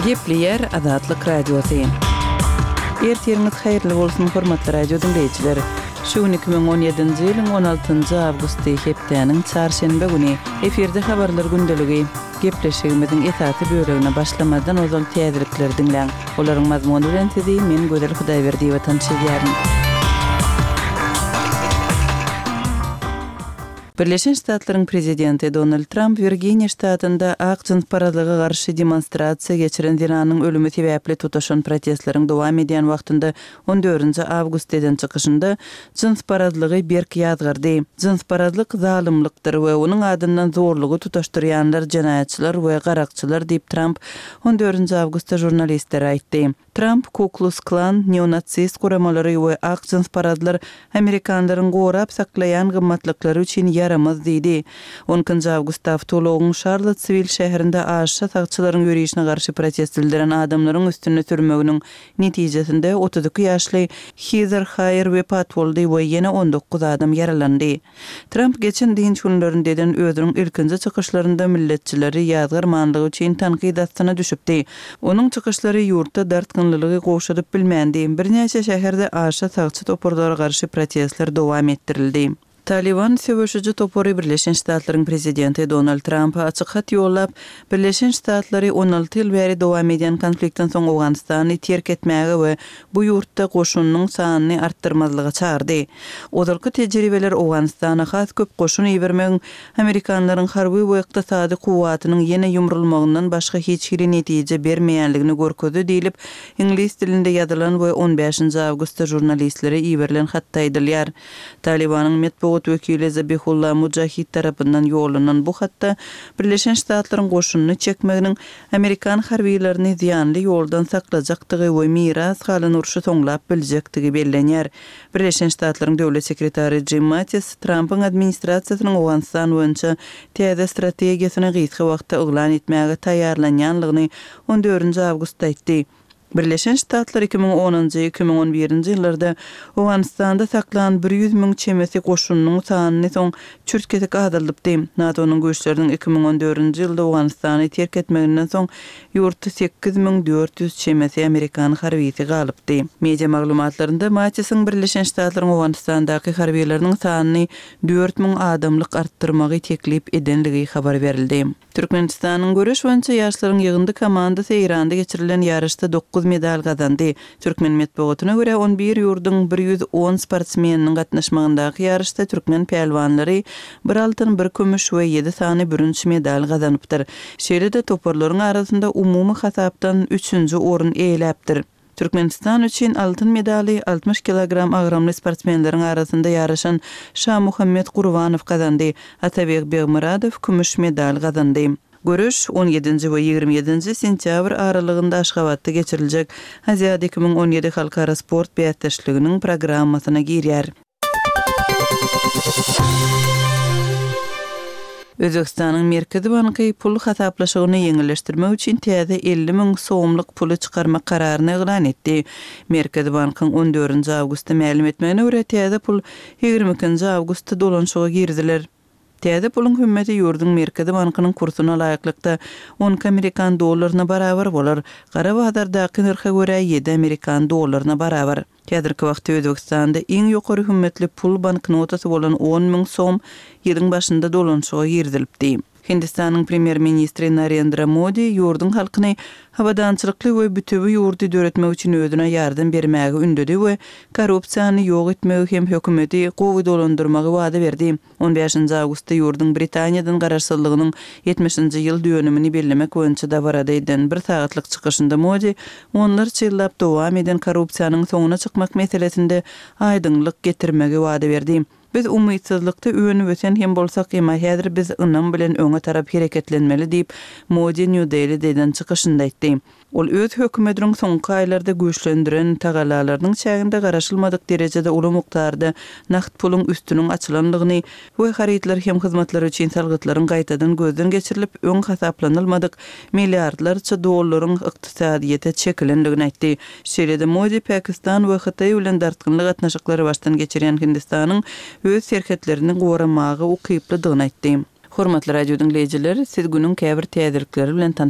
Gepli yer Azatlyk radiosu. Ertiriniz hayrly bolsun hormatly radio dinleyijiler. Şu 2017-nji ýylyň 16-njy awgusty hepdeniň çarşembe güni eferde habarlar gündeligi gepleşigimiziň esaty bölegine başlamadan ozal täzirikler dinleň. Olaryň mazmuny bilen sizi men Gözel Hudaýberdi we tanışýaryn. Birleşen Ştatlaryň prezidenti Donald Trump Virginia ştatynda ak jins paradyga garşy demonstrasiýa geçiren Iranyň ölümi sebäpli tutuşan protestleriň dowam edýän wagtynda 14-nji awgustdan çykyşynda jins paradygy berk ýazgyrdy. Jins paradyk zalymlykdyr we onuň adyndan zorlugy tutaşdyrýanlar jenaýatçylar we garakçylar diýip Trump 14-nji awgustda jurnalistlere aýtdy. Trump Ku Klux Klan, neonatist guramalary we ak jins paradylar Amerikanlaryň gorap saklaýan gymmatlyklary üçin yaramaz diýdi. 10-njy awgustda awtologyň Charlotte sivil şäherinde aşşa sagçylaryň ýürüýüşine garşy protest bildiren adamlaryň üstüne sürmeginiň netijesinde 32 ýaşly Heather Heyer wepat boldy we ýene 19 adam yaralandy. Trump geçen dinç günlerinde özüniň ilkinji çykyşlarynda milletçileri ýazgyrmanlygy üçin tanqid astyna düşüpdi. Onuň çykyşlary ýurtda dartgynlylygy goşudyp bilmändi. Birnäçe şäherde aşşa sagçy topurlara garşy protestler dowam etdirildi. Taliban söwüşüji topory Birleşen Ştatlaryň prezidenti Donald Trump açyk hat ýollap, Birleşen Ştatlary 16 ýyl bäri dowam edýän konfliktden soň Awganystany terk etmäge we bu ýurtda goşunyň sanyny artdyrmazlyga çağırdy. Ozalky tejribeler Awganystana has köp goşun ýebermegiň Amerikanlaryň harby we ykdysady kuwatynyň ýene ýumrulmagyndan başga hiç bir netije bermeýänligini görkezdi diýilip, ingliz dilinde ýazylan we 15-nji awgustda jurnalistlere ýeberilen hatda aýdylýar. Talibanyň metbuat wekili Zabihullah Mujahid tarapyndan ýolanan bu hatda Birleşen Ştatlaryň goşunyny çekmeginiň Amerikan harbiýlerini ziýanly ýoldan saklajakdygy we miras halyn urşy soňlap biljekdigi bellenýär. Birleşen Ştatlaryň döwlet sekretary Jim Mattis Trump'yň administrasiýasynyň Awganystan boýunça täze strategiýasyny gysga wagtda eglan etmäge taýýarlanýanlygyny 14-nji awgustda aýtdy. Birleşen Ştatlar 2010-2011-nji ýyllarda Awganystanda saklanan 100.000 çemesi goşunynyň sanyny soň çürtketek azalypdy. NATO'nun güýçleriniň 2014-nji ýylda Awganystany terk etmeginden soň ýurtda 8400 çemesi Amerikan harbisi galypdy. Media maglumatlarynda Mattis'in Birleşen Ştatlaryň Awganystandaky harbiýleriniň sanyny 4000 adamlyk artdyrmagy teklip edenligi habar berildi. Türkmenistanyň görüş boýunça ýaşlaryň ýygyndy komandasy Iranda geçirilen ýarışda 9 medal gazandy. Türkmen metbuatyna görä 11 ýurdyň 110 sportsmeniniň gatnaşmagyndaky ýarışda türkmen pelwanlary 1 altyn, 1 kümüş we 7 sany bürünç medal gazanypdyr. Şeýle-de toparlaryň arasynda umumy hasapdan 3-nji orun eýläpdir. Türkmenistan üçin altın medali 60 kilogram agramly sportsmenleriň arasynda ýaraşan Şah Muhammed Gurbanow gazandy. Atabek Begmuradow kümüş medal gazandy. Görüş 17-nji we 27-nji sentýabr aralygynda Aşgabatda geçiriljek Aziýa 2017 halkara sport beýatdaşlyginiň programmasyna girýär. Özbekistanyň Merkezi Banky pul hasaplaşygyny ýeňilleşdirmek üçin täze 50.000 soňlyk puly çykarmak kararyny eglan etdi. Merkezi Bankyň 14-nji awgustda ma'lum etmegine görä täze pul 22-nji awgustda dolanşyga girdiler. Täze pulun hümmeti ýurdun Merkezi Bankynyň kursyna laýyklykda 10 Amerikan dollaryna barabar bolar. Gara bazardaky narha görä 7 Amerikan dollaryna barabar. Häzirki wagtda Özbekistanda iň ýokary hümmetli pul banknotasy bolan 10.000 soň ýylyň başynda dolanşyga girdilipdi. Hindistanyň premier ministri Narendra Modi ýurdun halkyny habadançylykly we bütöwi ýurdy döretmek üçin özüne ýardam bermäge ündedi we korrupsiýany ýok etmegi hem hökümeti gowy dolandyrmagy wada berdi. 15-nji awgustda ýurdun Britaniýadan garaşsyzlygynyň 70-nji ýyl dönümini bellemek boýunça da barada eden 1 sagatlyk çykyşynda Modi onlar çyllap dowam eden korrupsiýanyň soňuna çykmak meselesinde aýdynlyk getirmegi wada berdi. Biz umytsızlykda öňünü öten hem bolsak ema häzir biz ynam bilen öňe tarap hereketlenmeli diýip Modi New Delhi'den çykyşynda aýtdy. Ol öz hökümetiniň soňky aýlarda güýçlendiren tagalalarynyň çäginde garaşylmadyk derejede uly mukdarda nakt pulun üstüniň açylanlygyny we haritler hem hyzmatlar üçin salgytlaryň gaýtadan gözden geçirilip öň hasaplanylmadyk milliardlarça dollaryň ykdysadyýete çekilendigini aýtdy. Şeýle-de Modi Pakistan we Hytaý bilen dartgynlyk gatnaşyklary başdan geçirýän Hindistanyň öz serketlerini goramagy ukyplydygyny aýtdy. Hormatly radio dinleyijiler, siz günüň käbir täzirikleri bilen